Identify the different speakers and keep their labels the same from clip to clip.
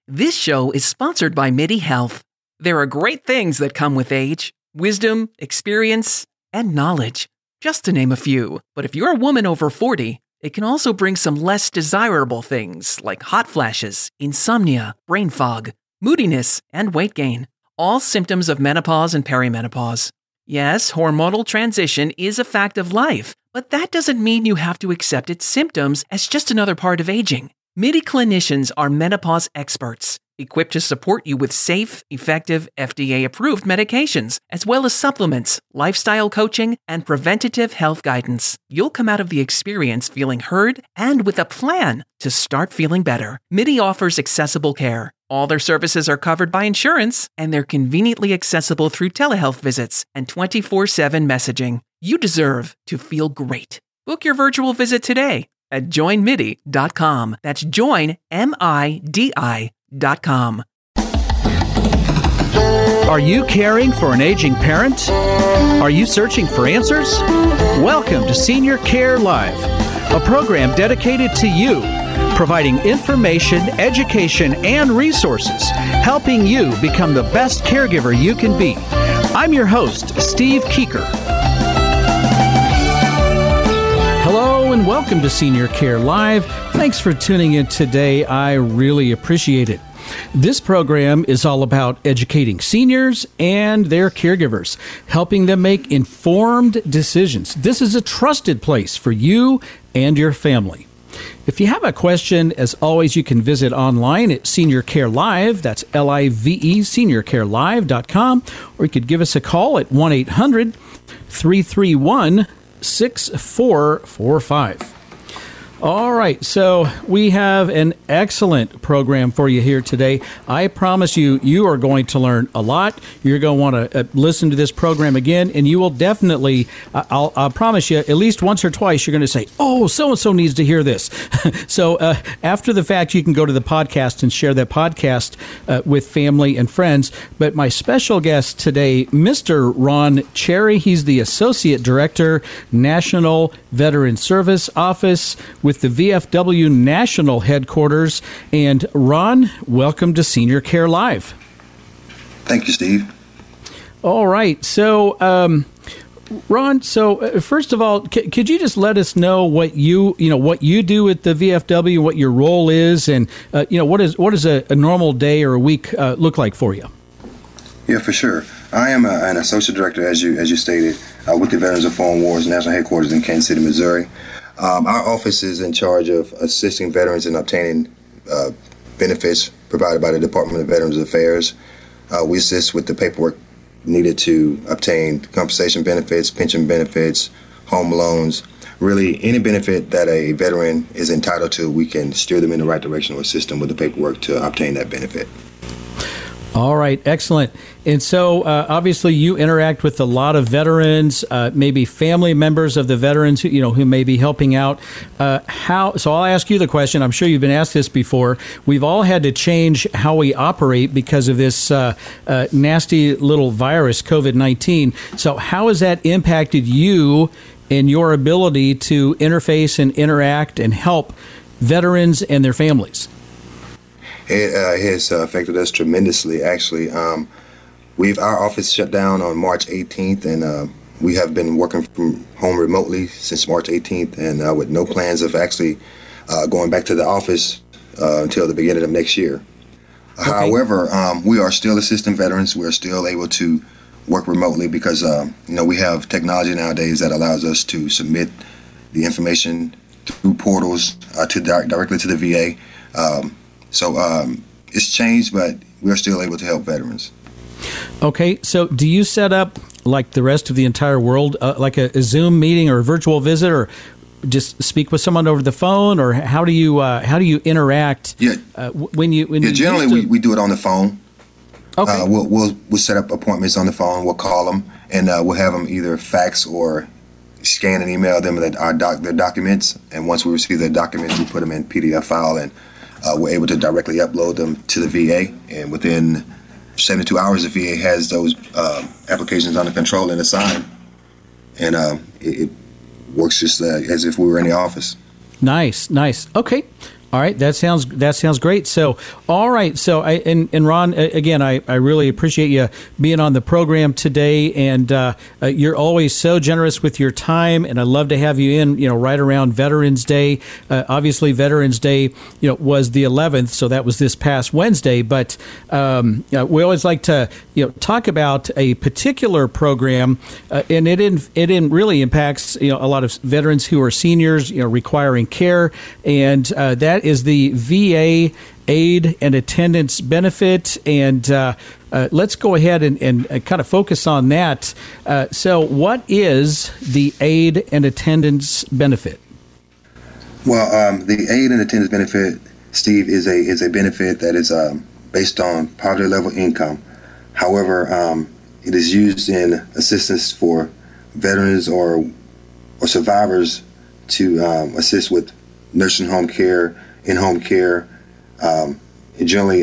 Speaker 1: This show is sponsored by MIDI Health. There are great things that come with age: wisdom, experience, and knowledge, just to name a few. But if you're a woman over 40, it can also bring some less desirable things like hot flashes, insomnia, brain fog, moodiness, and weight gain, all symptoms of menopause and perimenopause. Yes, hormonal transition is a fact of life, but that doesn't mean you have to accept its symptoms as just another part of aging. MIDI clinicians are menopause experts, equipped to support you with safe, effective, FDA-approved medications, as well as supplements, lifestyle coaching, and preventative health guidance. You'll come out of the experience feeling heard and with a plan to start feeling better. MIDI offers accessible care. All their services are covered by insurance, and they're conveniently accessible through telehealth visits and 24/7 messaging. You deserve to feel great. Book your virtual visit today at joinmidi.com. That's joinmidi.com.
Speaker 2: Are you caring for an aging parent? Are you searching for answers? Welcome to Senior Care Live, a program dedicated to you, providing information, education, and resources, helping you become the best caregiver you can be. I'm your host, Steve Keeker. Hello and welcome to Senior Care Live. Thanks for tuning in today. I really appreciate it. This program is all about educating seniors and their caregivers, helping them make informed decisions. This is a trusted place for you and your family. If you have a question, as always, you can visit online at Senior Care Live. That's Live, seniorcarelive.com. Or you could give us a call at 1-800-331-6445. All right, so we have an excellent program for you here today. I promise you, you are going to learn a lot. You're going to want to listen to this program again, and you will definitely, I'll promise you, at least once or twice, you're going to say, oh, so-and-so needs to hear this. So after the fact, you can go to the podcast and share that podcast with family and friends. But my special guest today, Mr. Ron Cherry, he's the Associate Director, National Veteran Service Office with the VFW National Headquarters. And Ron, welcome to Senior Care Live.
Speaker 3: Thank you, Steve.
Speaker 2: All right. So, Ron, first of all, could you just let us know what you do at the VFW, what your role is, and what does a normal day or a week look like for you?
Speaker 3: Yeah, for sure. I am an associate director, as you stated, with the Veterans of Foreign Wars National Headquarters in Kansas City, Missouri. Our office is in charge of assisting veterans in obtaining benefits provided by the Department of Veterans Affairs. We assist with the paperwork needed to obtain compensation benefits, pension benefits, home loans. Really, any benefit that a veteran is entitled to, we can steer them in the right direction or assist them with the paperwork to obtain that benefit.
Speaker 2: All right, excellent. And so, obviously, you interact with a lot of veterans, maybe family members of the veterans, who may be helping out. So I'll ask you the question. I'm sure you've been asked this before. We've all had to change how we operate because of this nasty little virus, COVID-19. So how has that impacted you and your ability to interface and interact and help veterans and their families?
Speaker 3: It has affected us tremendously, actually. Our office shut down on March 18th, and we have been working from home remotely since March 18th, and with no plans of actually going back to the office until the beginning of next year. Okay. However, we are still assisting veterans. We're still able to work remotely because, we have technology nowadays that allows us to submit the information through portals directly to the VA. So it's changed, but we're still able to help veterans.
Speaker 2: Okay, so do you set up, like the rest of the entire world, like a Zoom meeting or a virtual visit, or just speak with someone over the phone, or how do you interact?
Speaker 3: Yeah,
Speaker 2: when you
Speaker 3: generally we do it on the phone.
Speaker 2: Okay,
Speaker 3: we'll set up appointments on the phone. We'll call them, and we'll have them either fax or scan and email them their documents. And once we receive their documents, we put them in PDF file, and we're able to directly upload them to the VA, and within 72 hours, the VA has those applications under control and assigned, and it works just as if we were in the office.
Speaker 2: Nice. Okay. All right, that sounds great. So, all right, so and Ron, again, I really appreciate you being on the program today, and you're always so generous with your time, and I love to have you in, right around Veterans Day. Obviously, Veterans Day, was the 11th, so that was this past Wednesday. But we always like to, talk about a particular program, and it really impacts, a lot of veterans who are seniors, requiring care, and that is the VA aid and attendance benefit. And let's go ahead and kind of focus on that. So what is the aid and attendance benefit?
Speaker 3: Well, the aid and attendance benefit, Steve, is a benefit that is based on poverty level income. However, it is used in assistance for veterans or survivors to assist with nursing home care, in-home care, and generally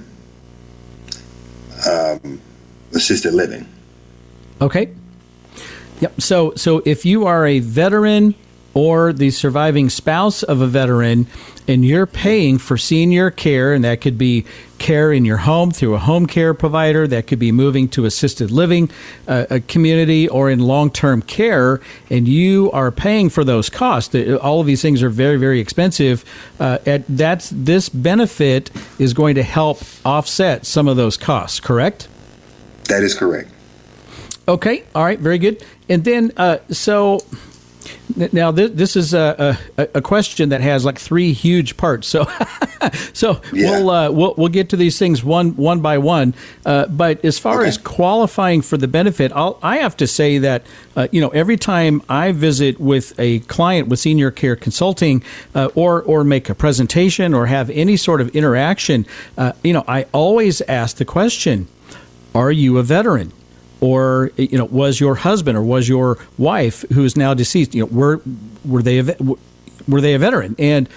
Speaker 3: assisted living.
Speaker 2: Okay. Yep. So if you are a veteran or the surviving spouse of a veteran, and you're paying for senior care, and that could be care in your home through a home care provider, that could be moving to assisted living, a community, or in long-term care, and you are paying for those costs. All of these things are very, very expensive. This benefit is going to help offset some of those costs, correct?
Speaker 3: That is correct.
Speaker 2: Okay. All right. Very good. And then, so now this is a question that has like three huge parts. So, yeah. we'll get to these things one by one. But as far as qualifying for the benefit, I have to say that every time I visit with a client with Senior Care Consulting, or make a presentation or have any sort of interaction, I always ask the question: are you a veteran? Or was your husband or was your wife, who is now deceased, were they a veteran? And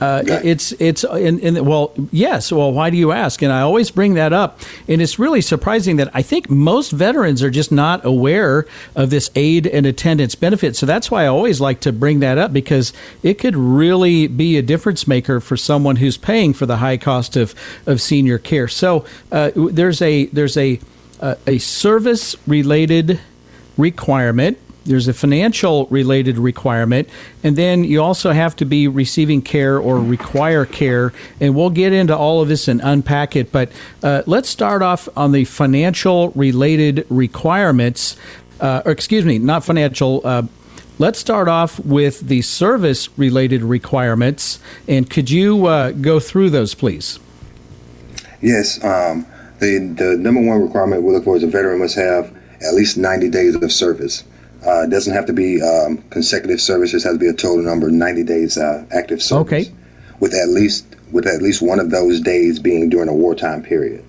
Speaker 2: well, yes. Well, why do you ask? And I always bring that up, and it's really surprising that I think most veterans are just not aware of this aid and attendance benefit. So that's why I always like to bring that up, because it could really be a difference maker for someone who's paying for the high cost of senior care. So there's a service-related requirement, there's a financial-related requirement, and then you also have to be receiving care or require care, and we'll get into all of this and unpack it, but let's start off on the financial-related requirements, not financial. Let's start off with the service-related requirements, and could you go through those, please?
Speaker 3: Yes. The number one requirement we look for is a veteran must have at least 90 days of service. It doesn't have to be consecutive service; it has to be a total number of 90 days active service.
Speaker 2: Okay.
Speaker 3: With at least one of those days being during a wartime period.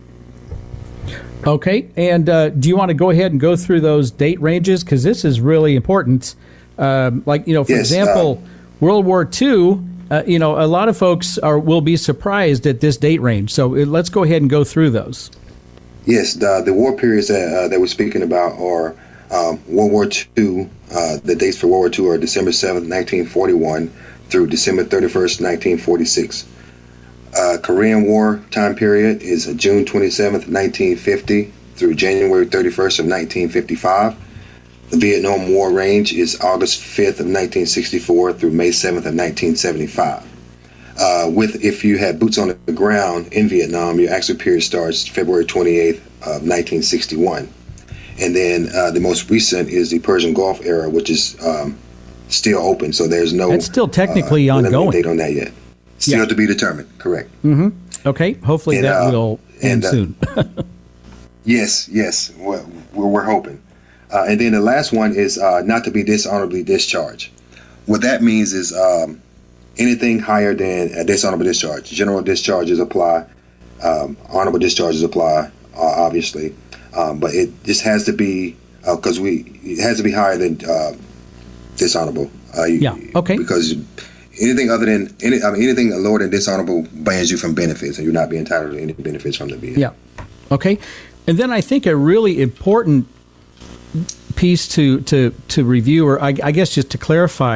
Speaker 2: Okay. And do you want to go ahead and go through those date ranges, because this is really important? For example, World War II. A lot of folks will be surprised at this date range. So let's go ahead and go through those.
Speaker 3: Yes, the war periods that we're speaking about are World War II. The dates for World War II are December 7th, 1941 through December 31st, 1946. Korean War time period is June 27th, 1950 through January 31st of 1955. The Vietnam War range is August 5th of 1964 through May 7th of 1975. If you had boots on the ground in Vietnam, your actual period starts February 28th of 1961. And then the most recent is the Persian Gulf era, which is still open. So there's no...
Speaker 2: It's still technically ongoing.
Speaker 3: Date on that yet. Still to be determined. Correct.
Speaker 2: Mm-hmm. Okay. Hopefully that will end soon.
Speaker 3: Yes. We're hoping. And then the last one is not to be dishonorably discharged. What that means is anything higher than a dishonorable discharge. General discharges apply. Honorable discharges apply, obviously. But it just has to be, it has to be higher than dishonorable.
Speaker 2: Okay.
Speaker 3: Because anything other than, anything lower than dishonorable bans you from benefits, and you're not being entitled to any benefits from the VA.
Speaker 2: Yeah. Okay. And then I think a really important piece to review, or I guess just to clarify,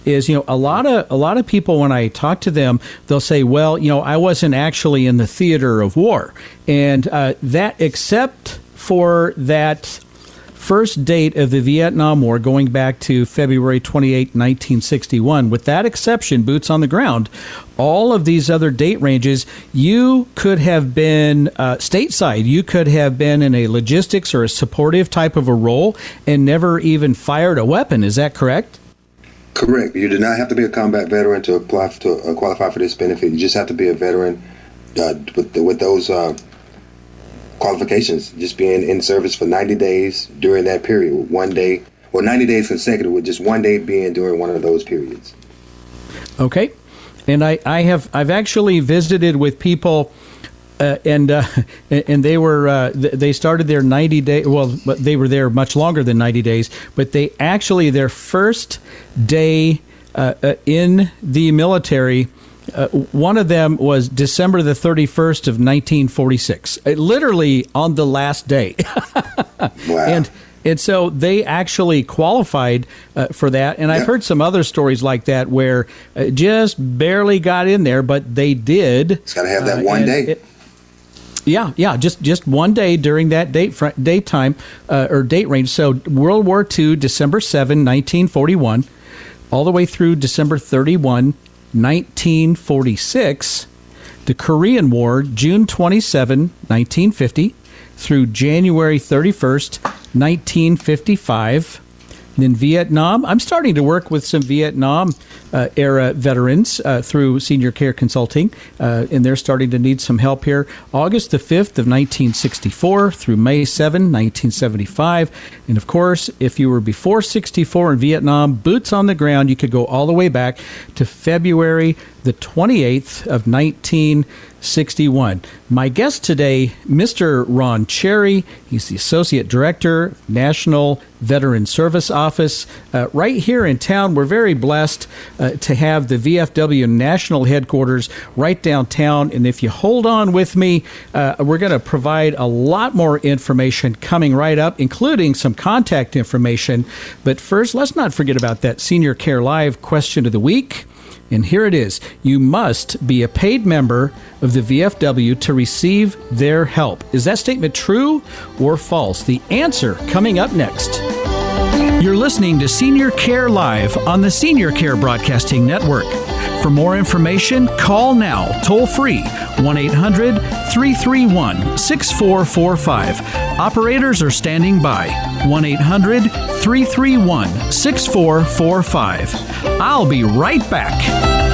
Speaker 2: is, a lot of people, when I talk to them, they'll say, well, I wasn't actually in the theater of war. And that, except for that first date of the Vietnam War going back to February 28, 1961. With that exception, boots on the ground, all of these other date ranges, you could have been stateside. You could have been in a logistics or a supportive type of a role and never even fired a weapon. Is that correct?
Speaker 3: Correct. You do not have to be a combat veteran to apply to qualify for this benefit. You just have to be a veteran with those qualifications, just being in service for 90 days during that period, 90 days consecutive, with just 1 day being during one of those periods. Okay.
Speaker 2: And I've actually visited with people, and they were they started their 90 day. Well, but they were there much longer than 90 days. But they actually, their first day in the military, one of them was December the 31st of 1946, literally on the last day.
Speaker 3: Wow.
Speaker 2: And so they actually qualified for that. And I've heard some other stories like that where just barely got in there, but they did.
Speaker 3: It's got to have that one day.
Speaker 2: Just 1 day during that daytime or date range. So World War II, December 7, 1941, all the way through December 31, 1946, the Korean War, June 27, 1950, through January 31st, 1955. And in Vietnam, I'm starting to work with some Vietnam era veterans through Senior Care Consulting, and they're starting to need some help here. August the 5th of 1964 through May 7, 1975. And of course, if you were before 64 in Vietnam, boots on the ground, you could go all the way back to February the 28th of 1961. My guest today, Mr. Ron Cherry. He's the Associate Director, National Veteran Service Office. Right here in town, we're very blessed to have the VFW National Headquarters right downtown. And if you hold on with me, we're going to provide a lot more information coming right up, including some contact information. But first, let's not forget about that Senior Care Live question of the week. And here it is. You must be a paid member of the VFW to receive their help. Is that statement true or false? The answer coming up next.
Speaker 1: You're listening to Senior Care Live on the Senior Care Broadcasting Network. For more information, call now, toll free, 1-800-331-6445. Operators are standing by, 1-800-331-6445. I'll be right back.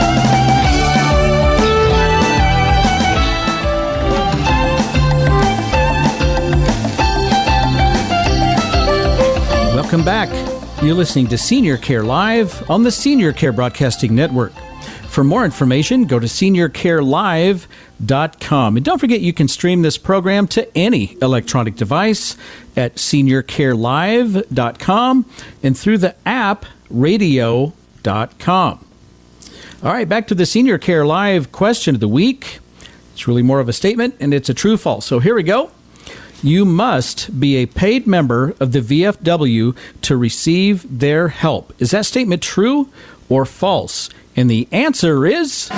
Speaker 2: Welcome back. You're listening to Senior Care Live on the Senior Care Broadcasting Network. For more information, go to seniorcarelive.com. And don't forget, you can stream this program to any electronic device at seniorcarelive.com and through the app radio.com. All right, back to the Senior Care Live question of the week. It's really more of a statement, and it's a true-false. So here we go. You must be a paid member of the VFW to receive their help. Is that statement true or false? And the answer is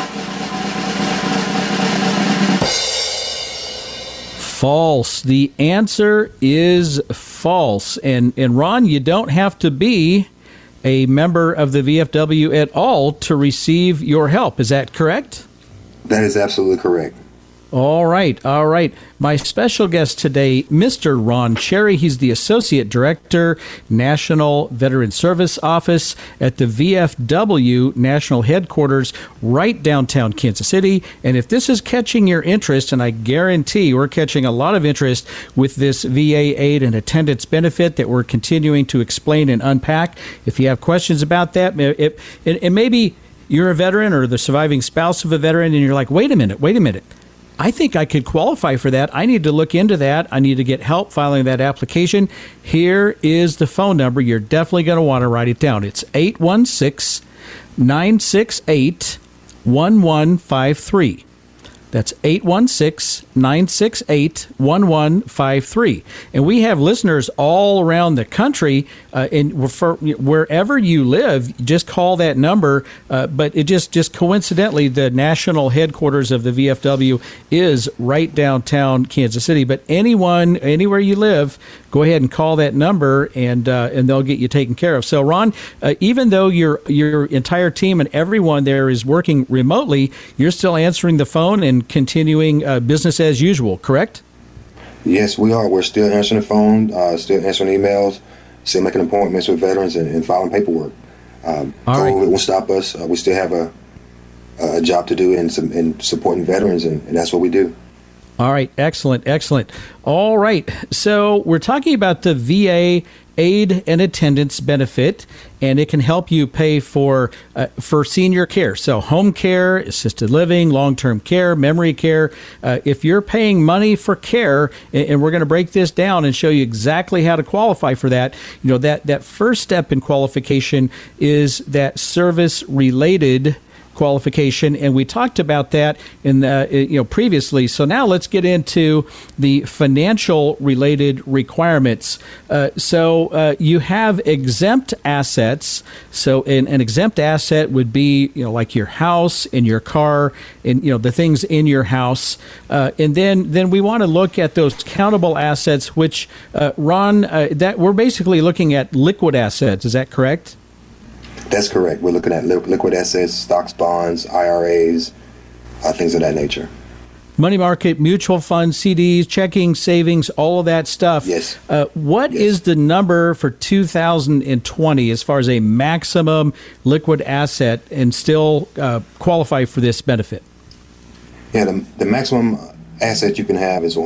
Speaker 2: false. The answer is false. And Ron, you don't have to be a member of the VFW at all to receive your help. Is that correct?
Speaker 3: That is absolutely correct.
Speaker 2: All right. My special guest today, Mr. Ron Cherry. He's the Associate Director, National Veteran Service Office at the VFW National Headquarters right downtown Kansas City. And if this is catching your interest, and I guarantee we're catching a lot of interest with this VA aid and attendance benefit that we're continuing to explain and unpack. If you have questions about that, and maybe you're a veteran or the surviving spouse of a veteran, and you're like, wait a minute. I think I could qualify for that. I need to look into that. I need to get help filing that application. Here is the phone number. You're definitely going to want to write it down. It's 816-968-1153. That's 816-968-1153. And we have listeners all around the country, and for wherever you live, just call that number. But it just coincidentally, the national headquarters of the VFW is right downtown Kansas City. But anyone, anywhere you live, go ahead and call that number, and they'll get you taken care of. So, Ron, even though your entire team and everyone there is working remotely, you're still answering the phone and continuing business as usual, correct?
Speaker 3: Yes, we are. We're still answering the phone, still answering emails, still making appointments with veterans and filing paperwork. COVID won't stop us. We still have a job to do in supporting veterans, and that's what we do.
Speaker 2: All right. Excellent. All right. So we're talking about the VA aid and attendance benefit, and it can help you pay for senior care. So home care, assisted living, long-term care, memory care. If you're paying money for care, and we're going to break this down and show you exactly how to qualify for that, that first step in qualification is that service-related qualification, and we talked about that in previously. So now let's get into the financial related requirements. So you have exempt assets. So an exempt asset would be like your house and your car and the things in your house. And then we want to look at those countable assets, which Ron, that we're basically looking at liquid assets. Is that correct?
Speaker 3: That's correct. We're looking at liquid assets, stocks, bonds, IRAs, things of that nature.
Speaker 2: Money market, mutual funds, CDs, checking, savings, all of that stuff.
Speaker 3: Yes.
Speaker 2: What is the number for 2020 as far as a maximum liquid asset and still qualify for this benefit?
Speaker 3: Yeah, the maximum asset you can have is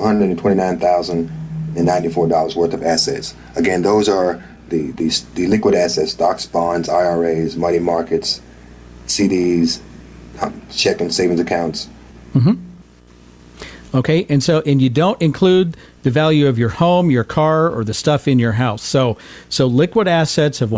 Speaker 3: $129,094 worth of assets. Again, those are the liquid assets, stocks, bonds, IRAs, money markets, CDs, checking, savings accounts.
Speaker 2: Mm-hmm. Okay, and you don't include the value of your home, your car, or the stuff in your house. So liquid assets of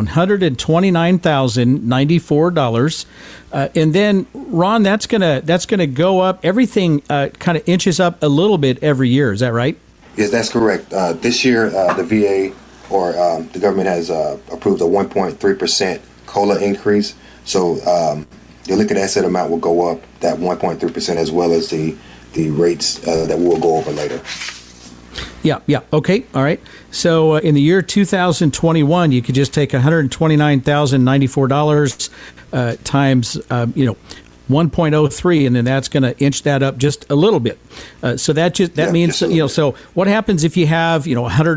Speaker 2: $129,094, and then Ron, that's gonna go up. Everything kind of inches up a little bit every year. Is that right?
Speaker 3: Yes, that's correct. This year, the VA or the government has approved a 1.3% COLA increase. So the liquid asset amount will go up that 1.3% as well as the rates that we'll go over later.
Speaker 2: Yeah. Okay. All right. So in the year 2021, you could just take $129,094 times 1.03, and then that's going to inch that up just a little bit. So that means so what happens if you have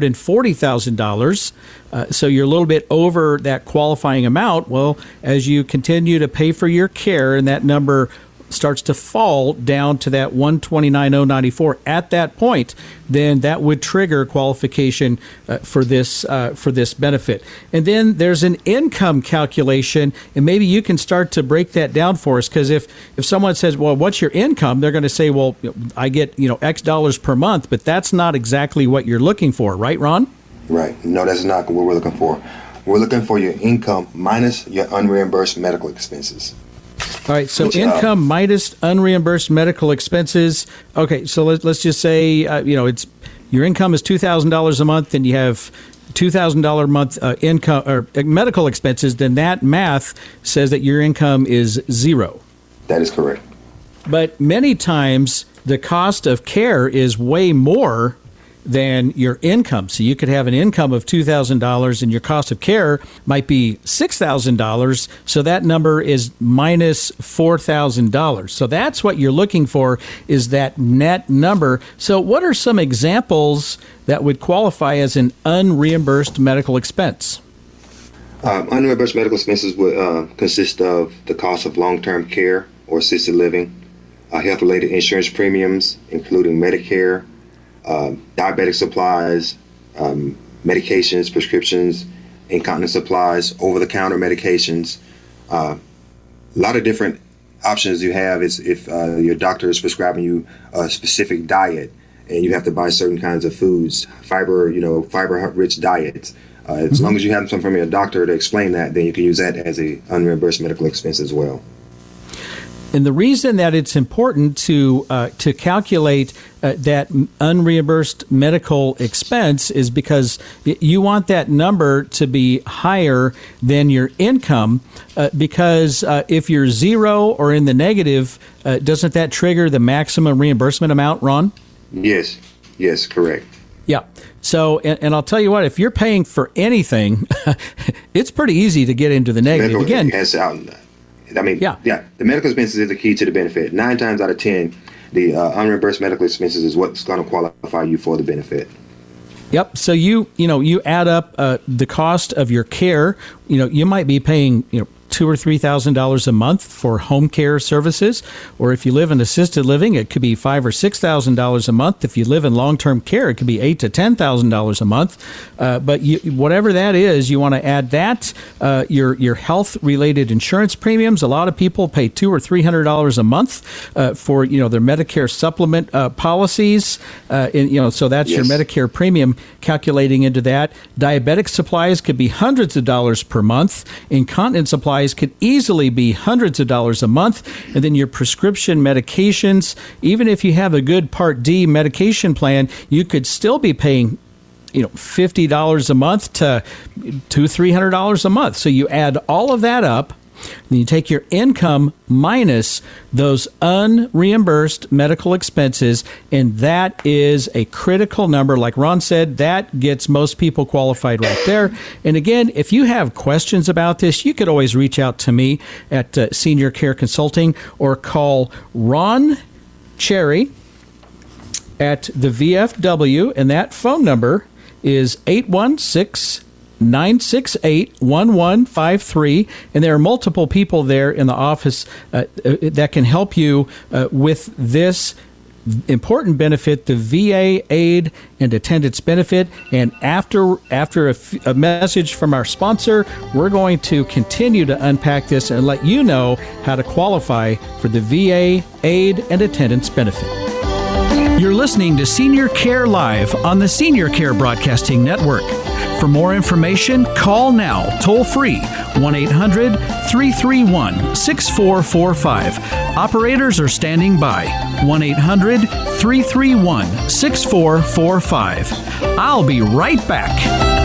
Speaker 2: $140,000? So you're a little bit over that qualifying amount. Well, as you continue to pay for your care, and that number starts to fall down to that $129,094 at that point, then that would trigger qualification for this benefit. And then there's an income calculation, and maybe you can start to break that down for us, because if someone says, well, what's your income? They're going to say, well, I get X dollars per month, but that's not exactly what you're looking for, right, Ron?
Speaker 3: Right. No, that's not what we're looking for. We're looking for your income minus your unreimbursed medical expenses.
Speaker 2: All right, so income minus unreimbursed medical expenses. Okay, so let's just say it's your income is $2,000 a month, and you have $2,000 a month income or medical expenses. Then that math says that your income is zero.
Speaker 3: That is correct.
Speaker 2: But many times the cost of care is way more than your income. So you could have an income of $2,000 and your cost of care might be $6,000. So that number is minus $4,000. So that's what you're looking for, is that net number. So what are some examples that would qualify as an unreimbursed medical expense?
Speaker 3: Unreimbursed medical expenses would consist of the cost of long-term care or assisted living, health-related insurance premiums, including Medicare, diabetic supplies, medications, prescriptions, incontinence supplies, over-the-counter medications. A lot of different options you have is if your doctor is prescribing you a specific diet and you have to buy certain kinds of foods, fiber-rich diets. As long as you have something from your doctor to explain that, then you can use that as a unreimbursed medical expense as well.
Speaker 2: And the reason that it's important to calculate that unreimbursed medical expense is because you want that number to be higher than your income, because if you're zero or in the negative, doesn't that trigger the maximum reimbursement amount, Ron?
Speaker 3: Yes, correct.
Speaker 2: Yeah. So, and I'll tell you what, if you're paying for anything, it's pretty easy to get into the negative. Again,
Speaker 3: the medical expenses is the key to the benefit. 9 times out of 10, the unreimbursed medical expenses is what's going to qualify you for the benefit.
Speaker 2: Yep. So you add up the cost of your care. You might be paying $2,000 or $3,000 a month for home care services, or if you live in assisted living, it could be $5,000 or $6,000 a month. If you live in long-term care, it could be $8,000 to $10,000 a month. But whatever that is, you want to add that your health-related insurance premiums. A lot of people pay $200 or $300 a month for their Medicare supplement policies. So that's your Medicare premium calculating into that. Diabetic supplies could be hundreds of dollars per month. Incontinence supplies could easily be hundreds of dollars a month. And then your prescription medications, even if you have a good Part D medication plan, you could still be paying $50 a month to $300 a month. So you add all of that up. Then you take your income minus those unreimbursed medical expenses, and that is a critical number. Like Ron said, that gets most people qualified right there. And again, if you have questions about this, you could always reach out to me at Senior Care Consulting or call Ron Cherry at the VFW, and that phone number is 816-968-1153, and there are multiple people there in the office that can help you with this important benefit, the VA aid and attendance benefit. And after a message from our sponsor, we're going to continue to unpack this and let you know how to qualify for the VA aid and attendance benefit.
Speaker 1: You're listening to Senior Care Live on the Senior Care Broadcasting Network. For more information, call now, toll free, 1-800-331-6445. Operators are standing by, 1-800-331-6445. I'll be right back.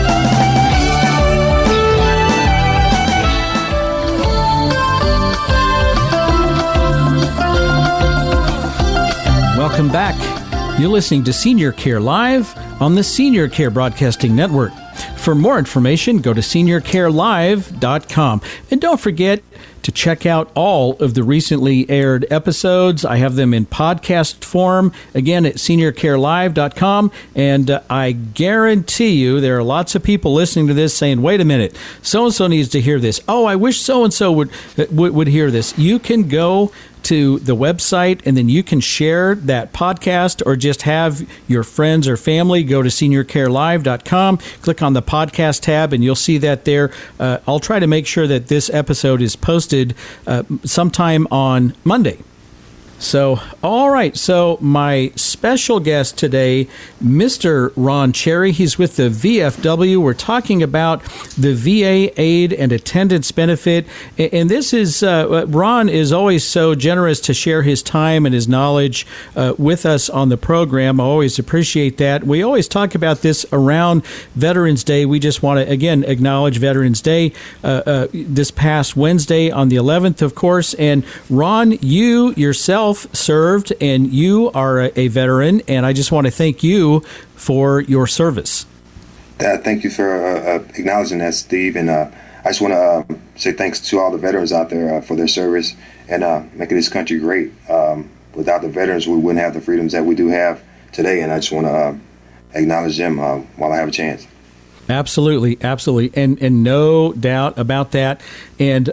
Speaker 2: Welcome back. You're listening to Senior Care Live on the Senior Care Broadcasting Network. For more information, go to seniorcarelive.com. And don't forget to check out all of the recently aired episodes. I have them in podcast form, again, at seniorcarelive.com. And I guarantee you there are lots of people listening to this saying, wait a minute, so-and-so needs to hear this. Oh, I wish so-and-so would hear this. You can go to the website, and then you can share that podcast or just have your friends or family go to seniorcarelive.com, click on the podcast tab, and you'll see that there. I'll try to make sure that this episode is posted sometime on Monday. So, all right. So my special guest today, Mr. Ron Cherry, he's with the VFW. We're talking about the VA aid and attendance benefit. And this is, Ron is always so generous to share his time and his knowledge with us on the program. I always appreciate that. We always talk about this around Veterans Day. We just want to, again, acknowledge Veterans Day this past Wednesday on the 11th, of course. And Ron, you yourself served, and you are a veteran, and I just want to thank you for your service.
Speaker 3: Thank you for acknowledging that, Steve, and I just want to say thanks to all the veterans out there for their service and making this country great. Without the veterans, we wouldn't have the freedoms that we do have today, and I just want to acknowledge them while I have a chance.
Speaker 2: Absolutely, and no doubt about that. And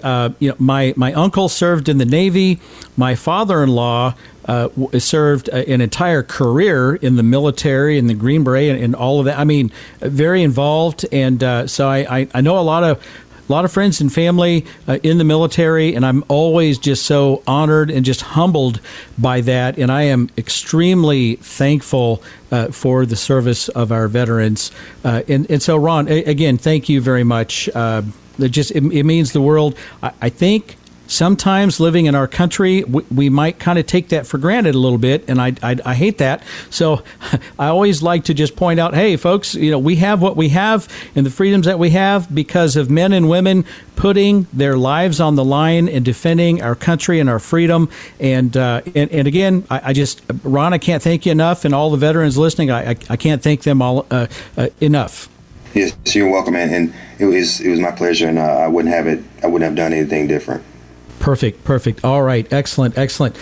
Speaker 2: my uncle served in the Navy. My father-in-law served an entire career in the military, in the Green Beret, and all of that. I mean, very involved, and so I know a lot of friends and family in the military, and I'm always just so honored and just humbled by that. And I am extremely thankful for the service of our veterans. And so, Ron, again, thank you very much. It means the world. I think sometimes living in our country, we might kind of take that for granted a little bit, and I hate that. So I always like to just point out, hey, folks, we have what we have and the freedoms that we have because of men and women putting their lives on the line and defending our country and our freedom. And again, Ron, I can't thank you enough, and all the veterans listening, I can't thank them all enough.
Speaker 3: Yes, you're welcome, man. And it was my pleasure, and I wouldn't have done anything different.
Speaker 2: Perfect. All right, excellent.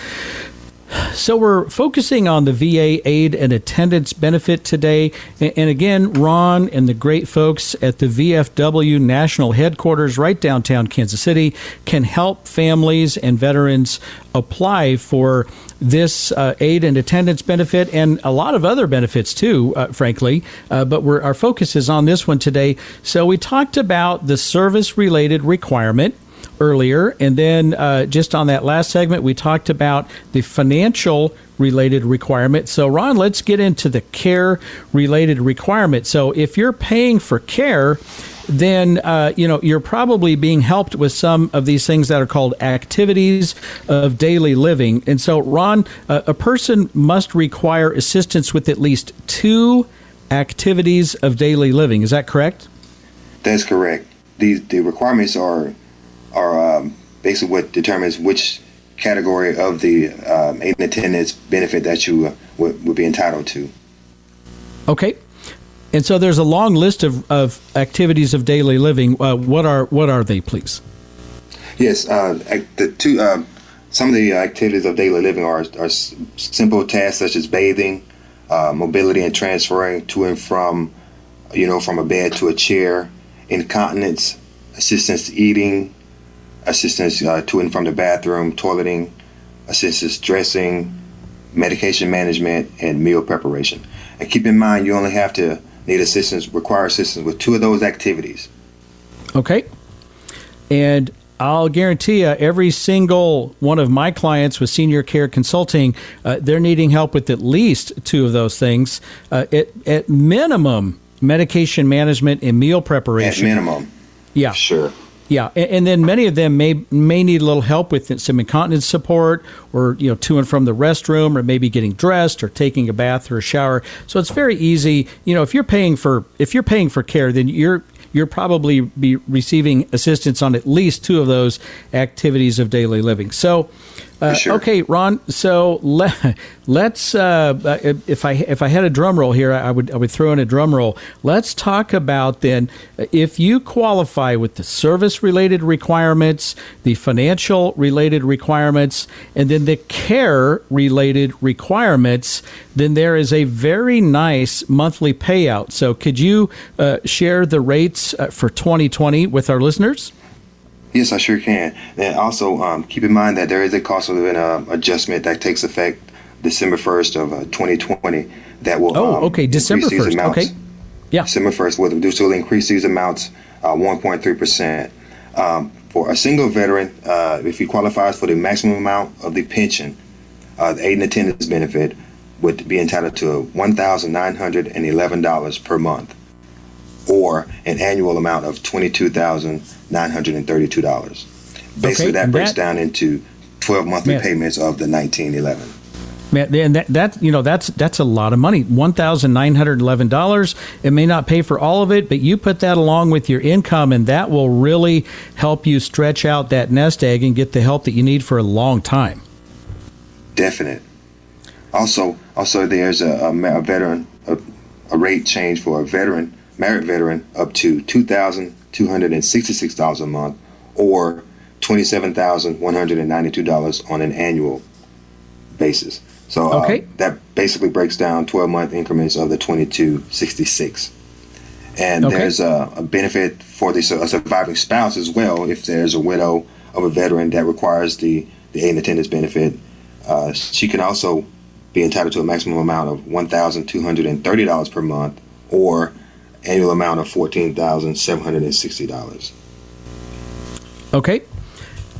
Speaker 2: So we're focusing on the VA aid and attendance benefit today. And again, Ron and the great folks at the VFW National Headquarters right downtown Kansas City can help families and veterans apply for this aid and attendance benefit and a lot of other benefits too, frankly. But our focus is on this one today. So we talked about the service-related requirement earlier, and then just on that last segment, we talked about the financial related requirement. So, Ron, let's get into the care related requirement. So, if you're paying for care, then you're probably being helped with some of these things that are called activities of daily living. And so, Ron, a person must require assistance with at least 2 activities of daily living. Is that correct? That's correct.
Speaker 3: The requirements are basically what determines which category of the aid and attendance benefit that you would be entitled to.
Speaker 2: Okay. And so there's a long list of activities of daily living. What are they, please?
Speaker 3: Yes, some of the activities of daily living are simple tasks such as bathing, mobility and transferring to and from, from a bed to a chair, incontinence, assistance eating, assistance to and from the bathroom, toileting, assistance dressing, medication management, and meal preparation. And keep in mind, you only have to require assistance with 2 of those activities.
Speaker 2: Okay. And I'll guarantee you, every single one of my clients with Senior Care Consulting, they're needing help with at least 2 of those things. At minimum, medication management and meal preparation.
Speaker 3: At minimum.
Speaker 2: Yeah.
Speaker 3: Sure.
Speaker 2: Yeah, and then many of them may need a little help with some incontinence support, or to and from the restroom, or maybe getting dressed, or taking a bath or a shower. So it's very easy. If you're paying for care, then you're probably be receiving assistance on at least 2 of those activities of daily living. So,
Speaker 3: sure.
Speaker 2: Okay, Ron. So let's if I had a drum roll here, I would throw in a drum roll. Let's talk about then if you qualify with the service-related requirements, the financial-related requirements, and then the care-related requirements. Then there is a very nice monthly payout. So could you share the rates for 2020 with our listeners?
Speaker 3: Yes, I sure can. And also keep in mind that there is a cost of living adjustment that takes effect December 1st of 2020 that will
Speaker 2: December 1st. Okay. Yeah.
Speaker 3: December 1st will increase these amounts 1.3%. For a single veteran, if he qualifies for the maximum amount of the pension, the aid and attendance benefit would be entitled to $1,911 per month, or an annual amount of $22,932. Basically, that breaks down into 12 monthly payments of the $1,911.
Speaker 2: Man, and that's a lot of money. $1,911. It may not pay for all of it, but you put that along with your income, and that will really help you stretch out that nest egg and get the help that you need for a long time.
Speaker 3: Definite. Also, there's a veteran, a rate change for a merit veteran up to $2,266 a month, or $27,192 on an annual basis. So that basically breaks down 12-month increments of the $2,266. And there's a benefit for a surviving spouse as well. If there's a widow of a veteran that requires the aid and attendance benefit, she can also be entitled to a maximum amount of $1,230 per month, or annual amount of $14,760.
Speaker 2: Okay.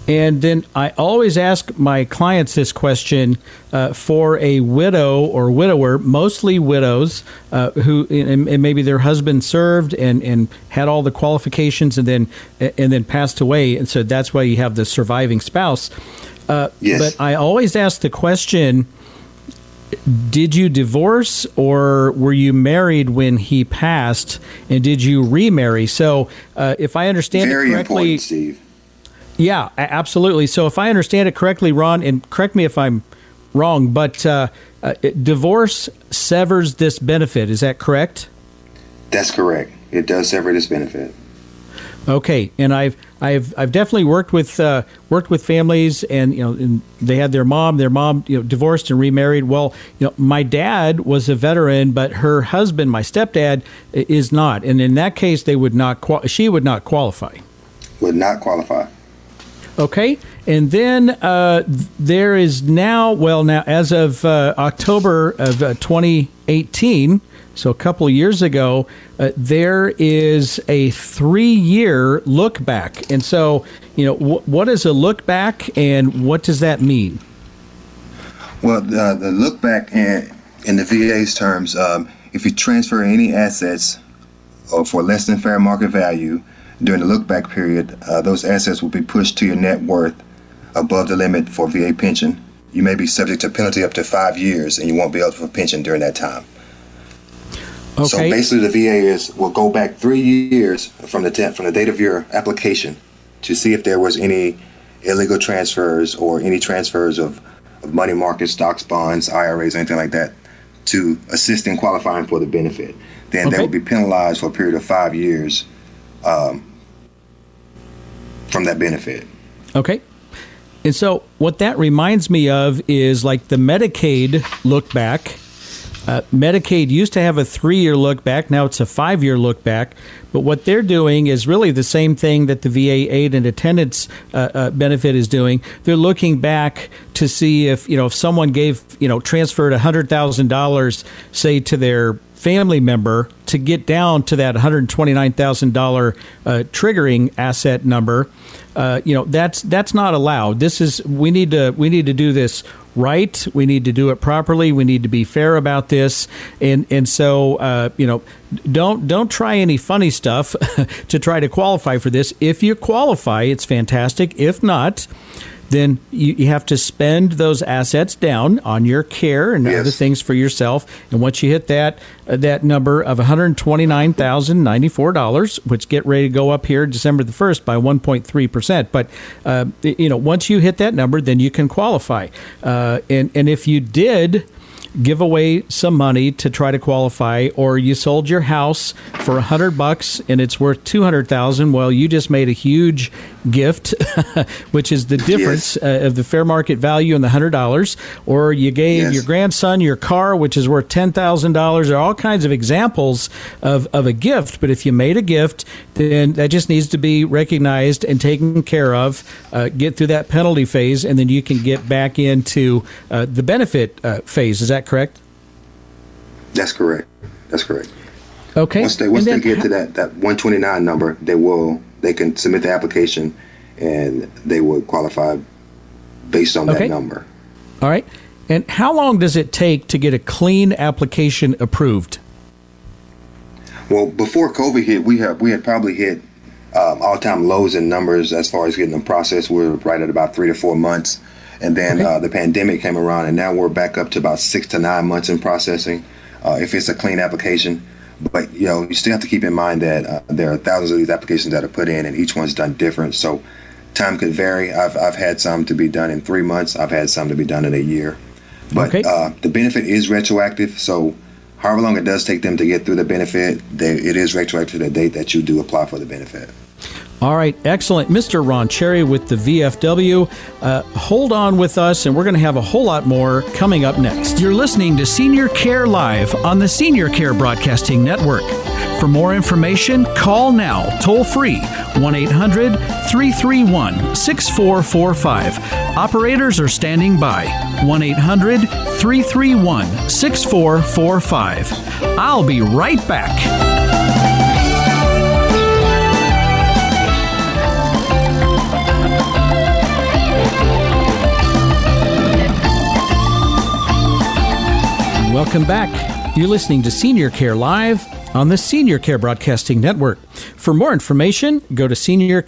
Speaker 2: And then I always ask my clients this question for a widow or widower, mostly widows who and maybe their husband served and had all the qualifications and then passed away. And so that's why you have the surviving spouse.
Speaker 3: Yes.
Speaker 2: But I always ask the question, did you divorce or were you married when he passed, and did you remarry? So if I understand
Speaker 3: Very
Speaker 2: it correctly,
Speaker 3: important, Steve.
Speaker 2: Yeah, absolutely. So if I understand it correctly, Ron, and correct me if I'm wrong, but divorce severs this benefit. Is that correct?
Speaker 3: That's correct. It does sever this benefit.
Speaker 2: Okay, and I've definitely worked with families, and and they had their mom divorced and remarried. Well, my dad was a veteran, but her husband, my stepdad, is not, and in that case, she would not qualify.
Speaker 3: Would not qualify.
Speaker 2: Okay, and then there is now as of October of 2018. So a couple of years ago, there is a 3-year look back. And so, what is a look back and what does that mean?
Speaker 3: Well, the look back in the VA's terms, if you transfer any assets for less than fair market value during the look back period, those assets will be pushed to your net worth above the limit for VA pension. You may be subject to penalty up to 5 years, and you won't be eligible for pension during that time.
Speaker 2: Okay.
Speaker 3: So basically, the VA will go back 3 years from the date of your application to see if there was any illegal transfers or any transfers of money market, stocks, bonds, IRAs, anything like that, to assist in qualifying for the benefit. Then they will be penalized for a period of 5 years from that benefit.
Speaker 2: Okay. And so what that reminds me of is like the Medicaid look back. Medicaid used to have a 3-year look back. Now it's a 5-year look back. But what they're doing is really the same thing that the VA aid and attendance benefit is doing. They're looking back to see if someone transferred $100,000, say, to their family member to get down to that $129,000 triggering asset number. That's not allowed. We need to do this right. We need to do it properly. We need to be fair about this. And so don't try any funny stuff to try to qualify for this. If you qualify, it's fantastic. If not, then you have to spend those assets down on your care and other things for yourself. And once you hit that number of $129,094, which get ready to go up here December the 1st by 1.3%. But, once you hit that number, then you can qualify. And if you did give away some money to try to qualify, or you sold your house for $100 and it's worth $200,000, well, you just made a huge gift, which is the difference of the fair market value and the $100. Or you gave your grandson your car, which is worth $10,000. There are all kinds of examples of a gift. But if you made a gift, then that just needs to be recognized and taken care of. Get through that penalty phase, and then you can get back into the benefit phase. Is that correct?
Speaker 3: That's correct.
Speaker 2: Okay.
Speaker 3: Once they get to that 129 number, they can submit the application, and they will qualify based on that number.
Speaker 2: All right. And how long does it take to get a clean application approved?
Speaker 3: Well, before COVID hit, we had probably hit all-time lows in numbers as far as getting them processed. We're right at about 3 to 4 months. And then the pandemic came around, and now we're back up to about 6 to 9 months in processing if it's a clean application. But, you still have to keep in mind that there are thousands of these applications that are put in, and each one's done different. So time could vary. I've had some to be done in 3 months. I've had some to be done in a year. But the benefit is retroactive. So however long it does take them to get through the benefit, it is retroactive to the date that you do apply for the benefit.
Speaker 2: All right, excellent. Mr. Ron Cherry with the VFW. Hold on with us, and we're going to have a whole lot more coming up next.
Speaker 1: You're listening to Senior Care Live on the Senior Care Broadcasting Network. For more information, call now, toll free, 1-800-331-6445. Operators are standing by, 1-800-331-6445. I'll be right back.
Speaker 2: Welcome back. You're listening to Senior Care Live on the Senior Care Broadcasting Network. For more information, go to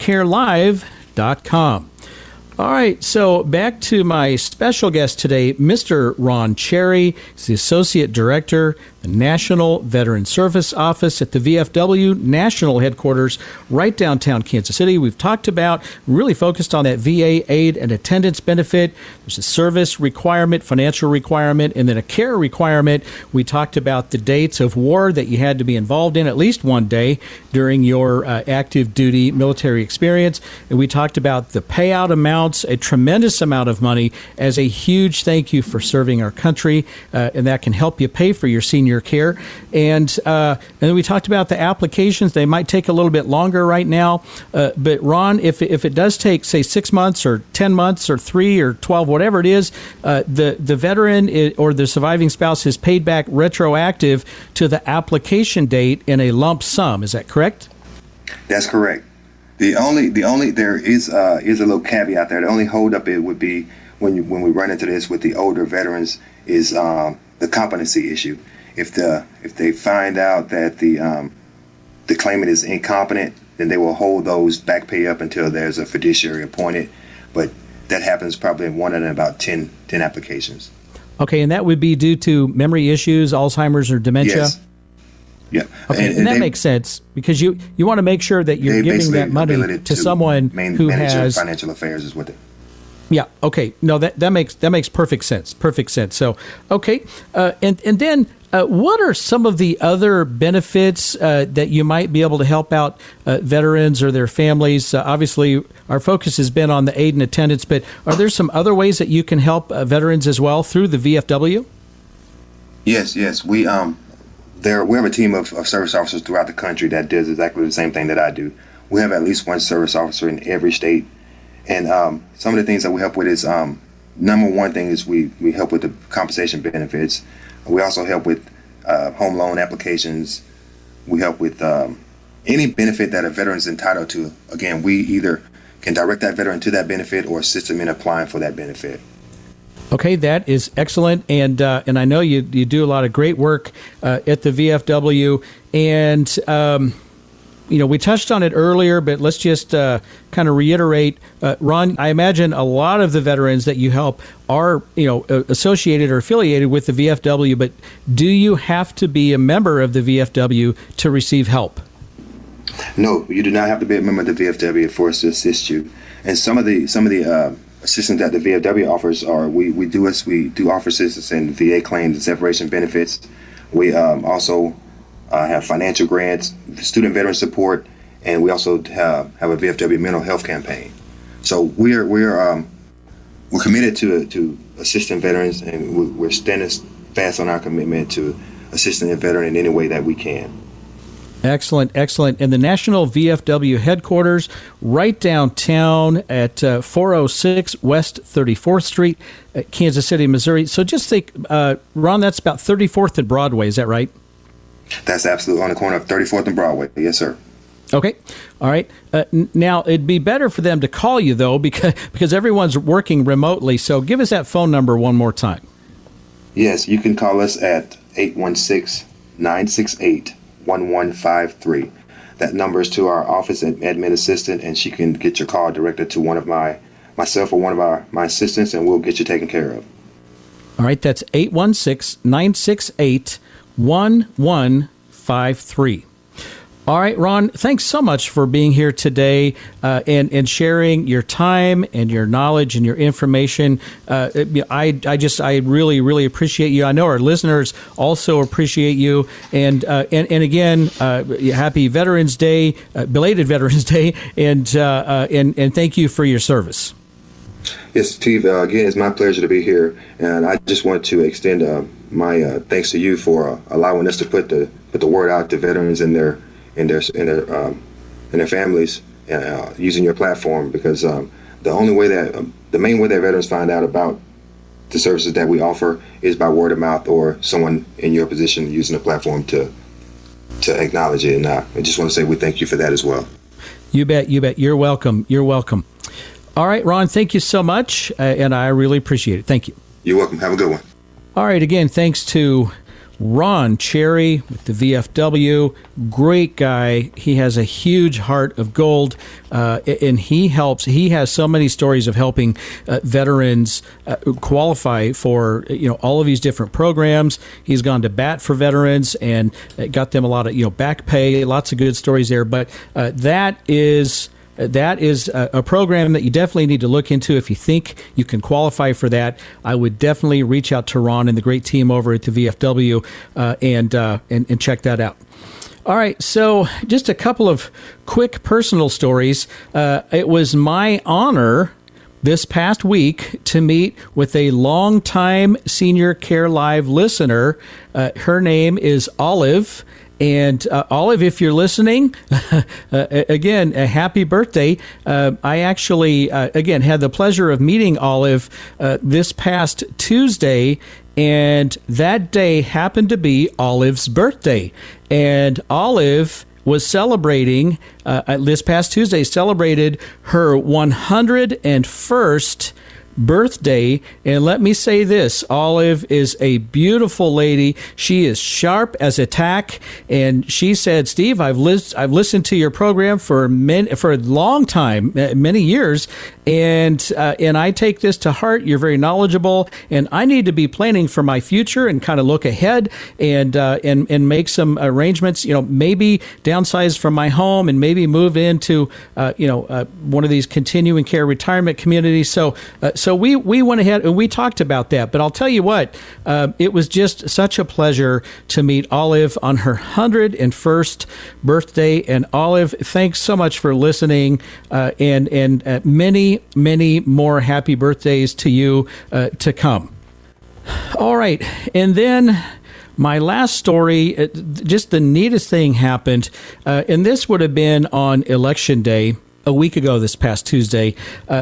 Speaker 2: seniorcarelive.com. All right, so back to my special guest today, Mr. Ron Cherry. He's the Associate Director, the National Veteran Service Office at the VFW National Headquarters right downtown Kansas City. We've talked about, really focused on that VA aid and attendance benefit. There's a service requirement, financial requirement, and then a care requirement. We talked about the dates of war that you had to be involved in at least one day during your active duty military experience. And we talked about the payout amounts, a tremendous amount of money as a huge thank you for serving our country, and that can help you pay for your senior care. And then we talked about the applications. They might take a little bit longer right now, but Ron, if it does take, say, 6 months or 10 months or 3 or 12, whatever it is, the veteran or the surviving spouse is paid back retroactive to the application date in a lump sum. Is that correct?
Speaker 3: That's correct. There is a little caveat there. The only holdup it would be when we run into this with the older veterans is the competency issue. If they find out that the claimant is incompetent, then they will hold those back pay up until there's a fiduciary appointed. But that happens probably in one in about 10 applications.
Speaker 2: Okay, and that would be due to memory issues, Alzheimer's or dementia?
Speaker 3: Yes. Yeah.
Speaker 2: Okay, and that makes sense because you want to make sure that you're giving that money to someone who has
Speaker 3: financial affairs is with it.
Speaker 2: Yeah. Okay. No, that makes perfect sense. Perfect sense. So, okay. And then what are some of the other benefits that you might be able to help out veterans or their families? Obviously, our focus has been on the aid and attendance, but are there some other ways that you can help veterans as well through the VFW?
Speaker 3: Yes. We have a team of service officers throughout the country that does exactly the same thing that I do. We have at least one service officer in every state. And some of the things that we help with is, number one thing is we help with the compensation benefits. We also help with home loan applications. We help with any benefit that a veteran is entitled to. Again, we either can direct that veteran to that benefit or assist them in applying for that benefit.
Speaker 2: Okay, that is excellent, and I know you do a lot of great work at the VFW, and we touched on it earlier, but let's just kind of reiterate. Ron, I imagine a lot of the veterans that you help are associated or affiliated with the VFW, but do you have to be a member of the VFW to receive help?
Speaker 3: No, you do not have to be a member of the VFW for us to assist you, and some of the assistance that the VFW offers are we do offer assistance in VA claims and separation benefits. We also have financial grants, student veteran support, and we also have a VFW mental health campaign. So we're committed to assisting veterans, and we're standing fast on our commitment to assisting a veteran in any way that we can.
Speaker 2: Excellent. And the National VFW headquarters right downtown at 406 West 34th Street, Kansas City, Missouri. So just think, Ron, that's about 34th and Broadway. Is that right?
Speaker 3: That's absolutely on the corner of 34th and Broadway. Yes, sir.
Speaker 2: Okay. All right. Now, it'd be better for them to call you, though, because everyone's working remotely. So give us that phone number one more time.
Speaker 3: Yes, you can call us at 816-968-1153. That number is to our office admin assistant, and she can get your call directed to one of myself or one of my assistants, and we'll get you taken care of.
Speaker 2: All right, that's 816-968-1153. All right, Ron, thanks so much for being here today and sharing your time and your knowledge and your information. I really, really appreciate you. I know our listeners also appreciate you. And again, happy Veterans Day, belated Veterans Day, and thank you for your service.
Speaker 3: Yes, Steve, again, it's my pleasure to be here. And I just want to extend my thanks to you for allowing us to put the word out to veterans and their families, using your platform, because the main way that veterans find out about the services that we offer is by word of mouth or someone in your position using the platform to acknowledge it. And I just want to say we thank you for that as well.
Speaker 2: You bet. You're welcome. All right, Ron, thank you so much, and I really appreciate it. Thank you.
Speaker 3: You're welcome. Have a good one.
Speaker 2: All right, again, thanks to Ron Cherry with the VFW, great guy. He has a huge heart of gold, and he has so many stories of helping veterans qualify for all of these different programs. He's gone to bat for veterans and got them a lot of back pay, lots of good stories there. But that is a program that you definitely need to look into if you think you can qualify for that. I would definitely reach out to Ron and the great team over at the VFW and check that out. All right, so just a couple of quick personal stories. It was my honor this past week to meet with a longtime Senior Care Live listener. Her name is Olive. And Olive, if you're listening, again, a happy birthday. I actually, again, had the pleasure of meeting Olive this past Tuesday, and that day happened to be Olive's birthday. And Olive was celebrating, this past Tuesday, celebrated her 101st birthday. And let me say this, Olive is a beautiful lady. She is sharp as a tack, and she said, Steve, I've listened to your program for a long time, many years, and I take this to heart. You're very knowledgeable, and I need to be planning for my future and kind of look ahead and make some arrangements, maybe downsize from my home and maybe move into one of these continuing care retirement communities. So we went ahead and we talked about that. But I'll tell you what, it was just such a pleasure to meet Olive on her 101st birthday. And Olive, thanks so much for listening, and many, many more happy birthdays to you to come. All right, and then my last story, just the neatest thing happened, and this would have been on Election Day. A week ago, this past Tuesday,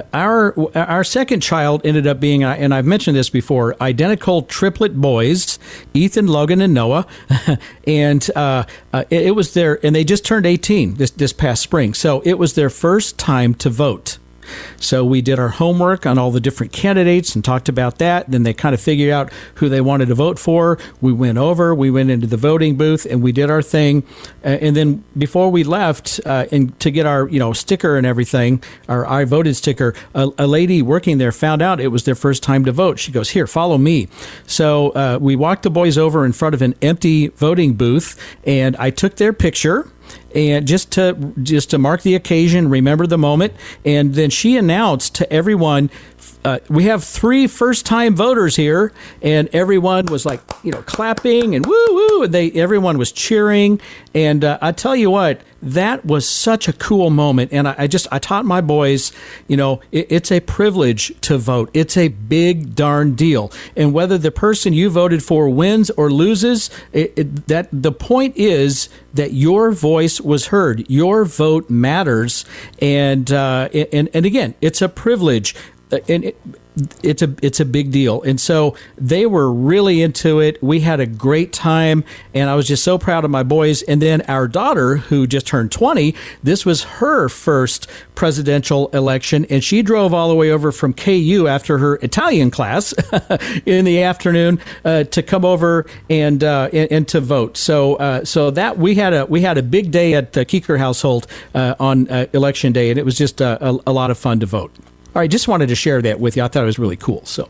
Speaker 2: our second child ended up being, and I've mentioned this before, identical triplet boys, Ethan, Logan, and Noah, and it was and they just turned 18 this past spring, so it was their first time to vote. So we did our homework on all the different candidates and talked about that. Then they kind of figured out who they wanted to vote for. We went into the voting booth and we did our thing. And then before we left, and to get our sticker and everything, our I voted sticker, a lady working there found out it was their first time to vote. She goes, "Here, follow me." So we walked the boys over in front of an empty voting booth, and I took their picture. And just to mark the occasion, remember the moment, and then she announced to everyone, we have 3 first-time voters here, and everyone was like, clapping and woo-woo, and everyone was cheering, and I tell you what, that was such a cool moment, and I taught my boys, it's a privilege to vote. It's a big darn deal, and whether the person you voted for wins or loses, that the point is that your voice was heard. Your vote matters, and again, it's a privilege. And it's a big deal. And so they were really into it. We had a great time, and I was just so proud of my boys. And then our daughter, who just turned 20, this was her first presidential election, and she drove all the way over from KU after her Italian class in the afternoon to come over and to vote. So that we had a big day at the Keeker household on Election Day, and it was just a lot of fun to vote. All right, just wanted to share that with you. I thought it was really cool. So,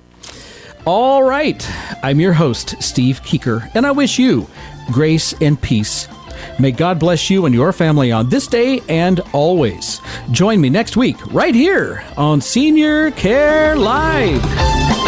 Speaker 2: all right, I'm your host, Steve Keeker, and I wish you grace and peace. May God bless you and your family on this day and always. Join me next week right here on Senior Care Live.